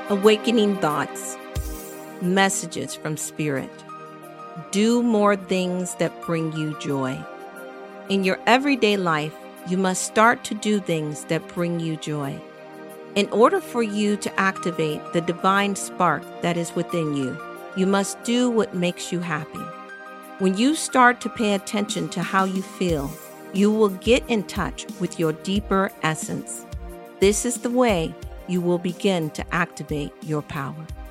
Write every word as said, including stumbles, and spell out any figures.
Awakening thoughts, messages from Spirit. Do more things that bring you joy. In your everyday life, you must start to do things that bring you joy. In order for you to activate the divine spark that is within you, you must do what makes you happy. When you start to pay attention to how you feel, you will get in touch with your deeper essence. This is the way you will begin to activate your power.